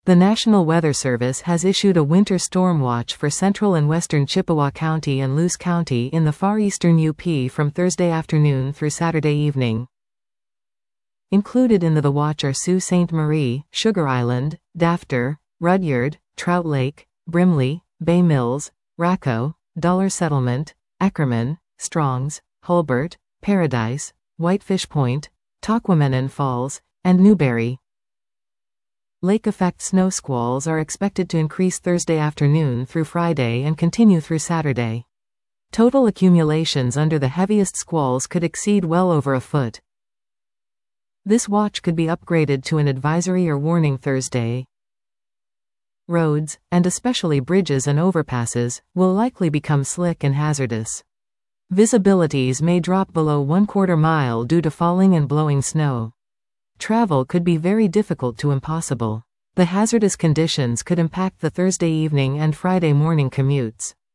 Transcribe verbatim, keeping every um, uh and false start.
The National Weather Service has issued a winter storm watch for central and western Chippewa County and Luce County in the far eastern U P from Thursday afternoon through Saturday evening. Included in the, the watch are Sault Ste. Marie, Sugar Island, Dafter, Rudyard, Trout Lake, Brimley, Bay Mills, Racco, Dollar Settlement, Ackerman, Strongs, Hulbert, Paradise, Whitefish Point, Tahquamenon Falls, and Newberry. Lake effect snow squalls are expected to increase Thursday afternoon through Friday and continue through Saturday. Total accumulations under the heaviest squalls could exceed well over a foot. This watch could be upgraded to an advisory or warning Thursday. Roads, and especially bridges and overpasses, will likely become slick and hazardous. Visibilities may drop below one quarter mile due to falling and blowing snow. Travel could be very difficult to impossible. The hazardous conditions could impact the Thursday evening and Friday morning commutes.